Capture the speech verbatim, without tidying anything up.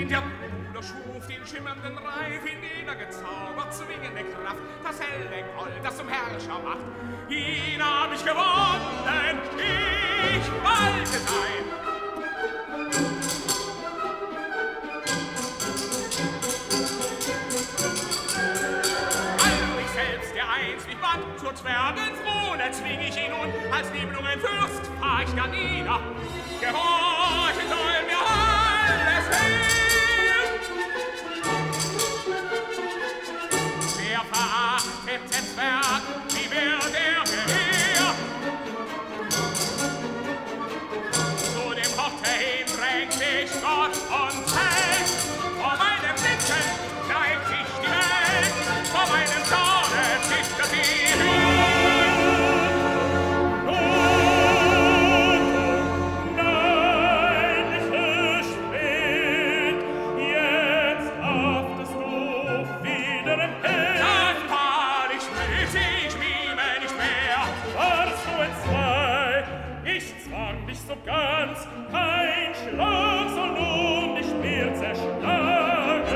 Der Bruder schuf den schimmernden Reif, in den er gezaubert zwingende Kraft, das helle Gold, das zum Herrscher macht. Ihn hab ich gewonnen, ich wollte sein. All ich selbst, der einst mich band, zur Zwergenkrone zwing ich ihn nun, als Nibelungenfürst fahr ich da nieder. Gehorchen soll mir alles hin. Wer verachtet den Zwerg, wie wird er geheir? Zu dem Hotte hin drängt sich Gott und Held. Vor meinem Blicken neigt sich die Welt, vor meinem Zorne schüchtert die Höhe. So ganz, kein Schlag soll nun dich mehr zerschlagen.